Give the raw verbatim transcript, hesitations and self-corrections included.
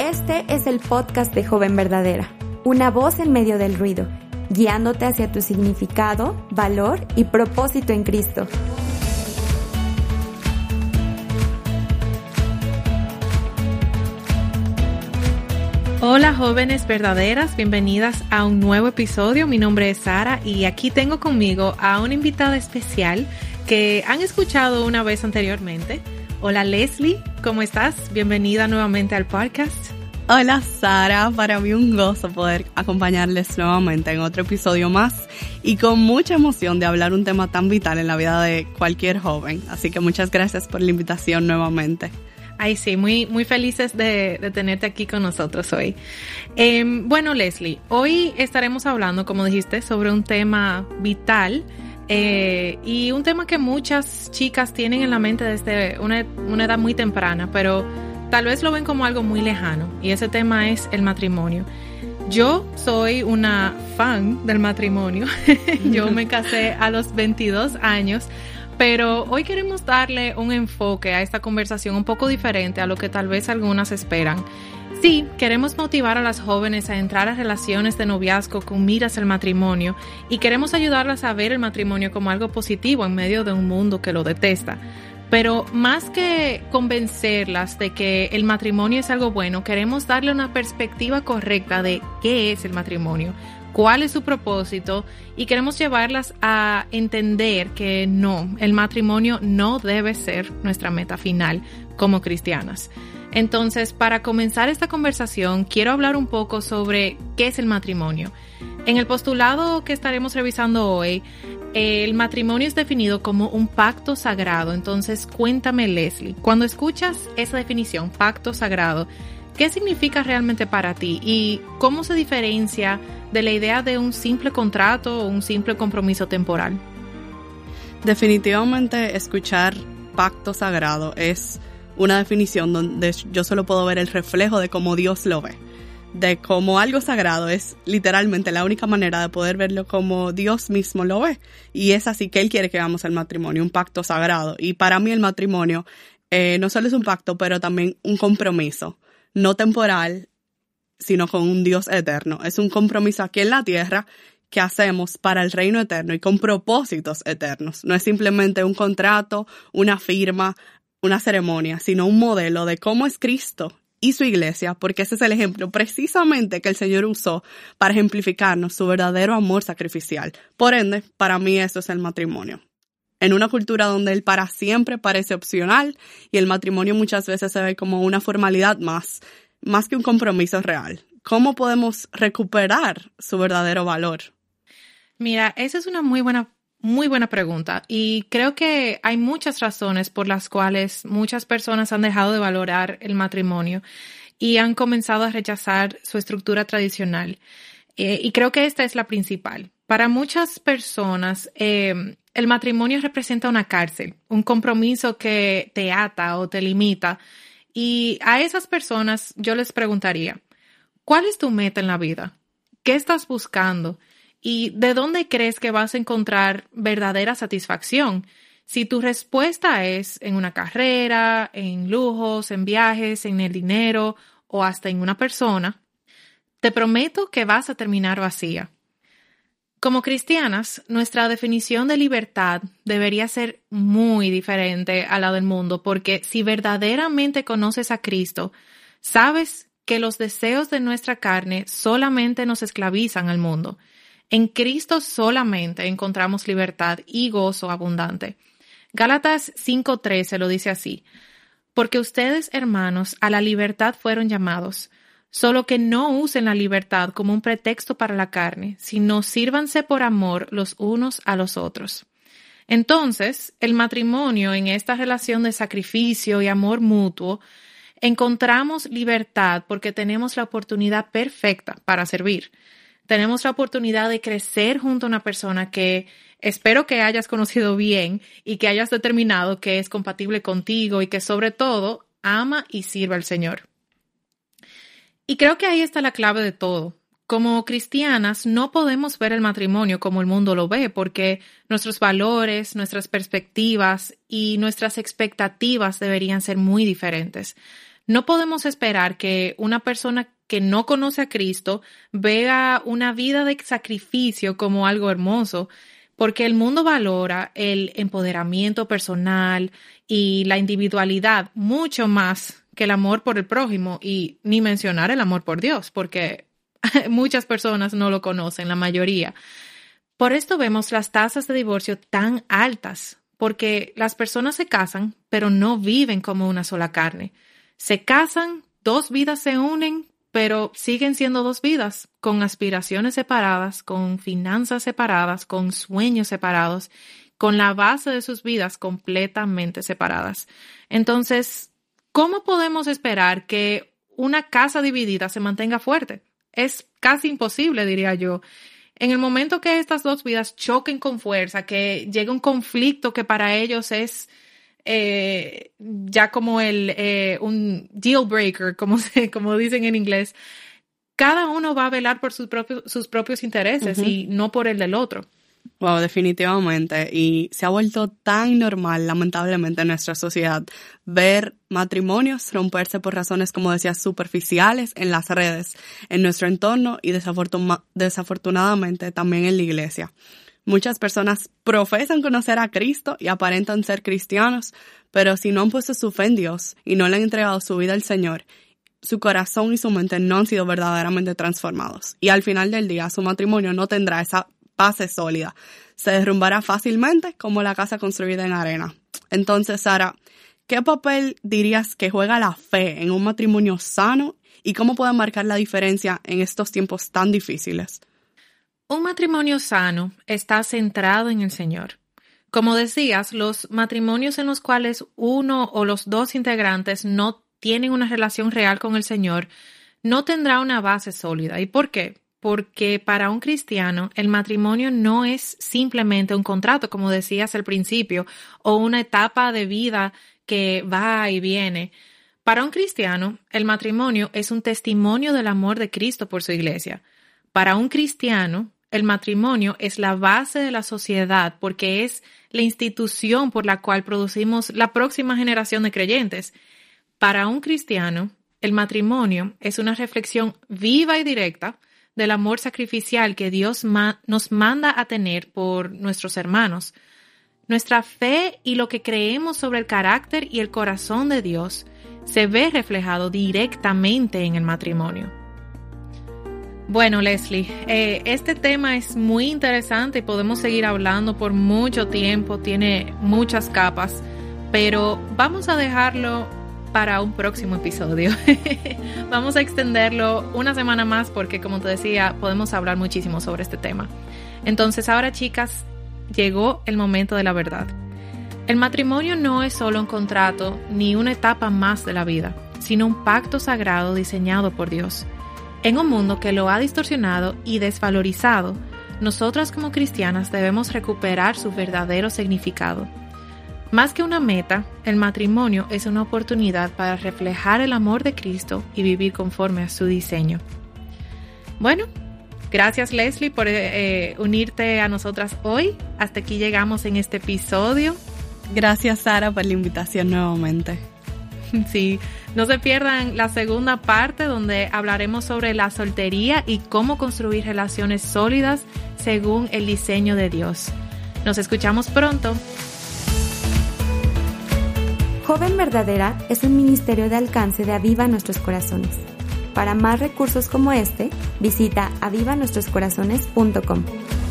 Este es el podcast de Joven Verdadera, una voz en medio del ruido, guiándote hacia tu significado, valor y propósito en Cristo. Hola jóvenes verdaderas, bienvenidas a un nuevo episodio. Mi nombre es Sara y aquí tengo conmigo a una invitada especial que han escuchado una vez anteriormente. Hola Leslie, ¿cómo estás? Bienvenida nuevamente al podcast. Hola Sara, para mí un gozo poder acompañarles nuevamente en otro episodio más y con mucha emoción de hablar un tema tan vital en la vida de cualquier joven. Así que muchas gracias por la invitación nuevamente. Ay, sí, muy, muy felices de, de tenerte aquí con nosotros hoy. Eh, bueno, Leslie, hoy estaremos hablando, como dijiste, sobre un tema vital eh, y un tema que muchas chicas tienen en la mente desde una, una edad muy temprana, pero tal vez lo ven como algo muy lejano, y ese tema es el matrimonio. Yo soy una fan del matrimonio. Yo me casé a los veintidós años. Pero hoy queremos darle un enfoque a esta conversación un poco diferente a lo que tal vez algunas esperan. Sí, queremos motivar a las jóvenes a entrar a relaciones de noviazgo con miras al matrimonio y queremos ayudarlas a ver el matrimonio como algo positivo en medio de un mundo que lo detesta. Pero más que convencerlas de que el matrimonio es algo bueno, queremos darle una perspectiva correcta de qué es el matrimonio, cuál es su propósito, y queremos llevarlas a entender que no, el matrimonio no debe ser nuestra meta final como cristianas. Entonces, para comenzar esta conversación, quiero hablar un poco sobre qué es el matrimonio. En el postulado que estaremos revisando hoy, el matrimonio es definido como un pacto sagrado. Entonces, cuéntame, Leslie, cuando escuchas esa definición, pacto sagrado, ¿qué significa realmente para ti y cómo se diferencia de la idea de un simple contrato o un simple compromiso temporal? Definitivamente escuchar pacto sagrado es una definición donde yo solo puedo ver el reflejo de cómo Dios lo ve, de cómo algo sagrado es literalmente la única manera de poder verlo como Dios mismo lo ve, y es así que Él quiere que hagamos el matrimonio, un pacto sagrado. Y para mí el matrimonio eh, no solo es un pacto, pero también un compromiso, no temporal, sino con un Dios eterno. Es un compromiso aquí en la tierra que hacemos para el reino eterno y con propósitos eternos. No es simplemente un contrato, una firma, una ceremonia, sino un modelo de cómo es Cristo y su iglesia, porque ese es el ejemplo precisamente que el Señor usó para ejemplificarnos su verdadero amor sacrificial. Por ende, para mí eso es el matrimonio. En una cultura donde el para siempre parece opcional y el matrimonio muchas veces se ve como una formalidad más, más que un compromiso real. ¿Cómo podemos recuperar su verdadero valor? Mira, esa es una muy buena, muy buena pregunta, y creo que hay muchas razones por las cuales muchas personas han dejado de valorar el matrimonio y han comenzado a rechazar su estructura tradicional. Eh, y creo que esta es la principal. Para muchas personas, eh, el matrimonio representa una cárcel, un compromiso que te ata o te limita. Y a esas personas yo les preguntaría, ¿cuál es tu meta en la vida? ¿Qué estás buscando? ¿Y de dónde crees que vas a encontrar verdadera satisfacción? Si tu respuesta es en una carrera, en lujos, en viajes, en el dinero o hasta en una persona, te prometo que vas a terminar vacía. Como cristianas, nuestra definición de libertad debería ser muy diferente a la del mundo, porque si verdaderamente conoces a Cristo, sabes que los deseos de nuestra carne solamente nos esclavizan al mundo. En Cristo solamente encontramos libertad y gozo abundante. Gálatas cinco trece lo dice así: porque ustedes, hermanos, a la libertad fueron llamados, solo que no usen la libertad como un pretexto para la carne, sino sírvanse por amor los unos a los otros. Entonces, el matrimonio, en esta relación de sacrificio y amor mutuo, encontramos libertad porque tenemos la oportunidad perfecta para servir. Tenemos la oportunidad de crecer junto a una persona que espero que hayas conocido bien y que hayas determinado que es compatible contigo y que sobre todo ama y sirve al Señor. Y creo que ahí está la clave de todo. Como cristianas no podemos ver el matrimonio como el mundo lo ve, porque nuestros valores, nuestras perspectivas y nuestras expectativas deberían ser muy diferentes. No podemos esperar que una persona que no conoce a Cristo vea una vida de sacrificio como algo hermoso, porque el mundo valora el empoderamiento personal y la individualidad mucho más que el amor por el prójimo, y ni mencionar el amor por Dios, porque muchas personas no lo conocen, la mayoría. Por esto vemos las tasas de divorcio tan altas, porque las personas se casan, pero no viven como una sola carne. Se casan, dos vidas se unen, pero siguen siendo dos vidas, con aspiraciones separadas, con finanzas separadas, con sueños separados, con la base de sus vidas completamente separadas. Entonces, ¿cómo podemos esperar que una casa dividida se mantenga fuerte? Es casi imposible, diría yo. En el momento que estas dos vidas choquen con fuerza, que llegue un conflicto que para ellos es eh, ya como el eh, un deal breaker, como, se, como dicen en inglés, cada uno va a velar por sus propios, sus propios intereses uh-huh. y no por el del otro. Wow, definitivamente. Y se ha vuelto tan normal, lamentablemente, en nuestra sociedad ver matrimonios romperse por razones, como decías, superficiales en las redes, en nuestro entorno y desafortun- desafortunadamente también en la iglesia. Muchas personas profesan conocer a Cristo y aparentan ser cristianos, pero si no han puesto su fe en Dios y no le han entregado su vida al Señor, su corazón y su mente no han sido verdaderamente transformados. Y al final del día, su matrimonio no tendrá esa base sólida. Se derrumbará fácilmente como la casa construida en arena. Entonces, Sara, ¿qué papel dirías que juega la fe en un matrimonio sano y cómo puede marcar la diferencia en estos tiempos tan difíciles? Un matrimonio sano está centrado en el Señor. Como decías, los matrimonios en los cuales uno o los dos integrantes no tienen una relación real con el Señor no tendrá una base sólida. ¿Y por qué? Porque para un cristiano el matrimonio no es simplemente un contrato, como decías al principio, o una etapa de vida que va y viene. Para un cristiano, el matrimonio es un testimonio del amor de Cristo por su iglesia. Para un cristiano, el matrimonio es la base de la sociedad porque es la institución por la cual producimos la próxima generación de creyentes. Para un cristiano, el matrimonio es una reflexión viva y directa del amor sacrificial que Dios ma- nos manda a tener por nuestros hermanos. Nuestra fe y lo que creemos sobre el carácter y el corazón de Dios se ve reflejado directamente en el matrimonio. Bueno, Leslie, eh, este tema es muy interesante y podemos seguir hablando por mucho tiempo, tiene muchas capas, pero vamos a dejarlo para un próximo episodio. Vamos a extenderlo una semana más porque, como te decía, podemos hablar muchísimo sobre este tema. Entonces, ahora, chicas, llegó el momento de la verdad. El matrimonio no es solo un contrato ni una etapa más de la vida, sino un pacto sagrado diseñado por Dios. En un mundo que lo ha distorsionado y desvalorizado, nosotras como cristianas debemos recuperar su verdadero significado. Más que una meta, el matrimonio es una oportunidad para reflejar el amor de Cristo y vivir conforme a su diseño. Bueno, gracias Leslie por eh, unirte a nosotras hoy. Hasta aquí llegamos en este episodio. Gracias Sara por la invitación nuevamente. Sí, no se pierdan la segunda parte donde hablaremos sobre la soltería y cómo construir relaciones sólidas según el diseño de Dios. Nos escuchamos pronto. Joven Verdadera es un ministerio de alcance de Aviva Nuestros Corazones. Para más recursos como este, visita aviva nuestros corazones punto com.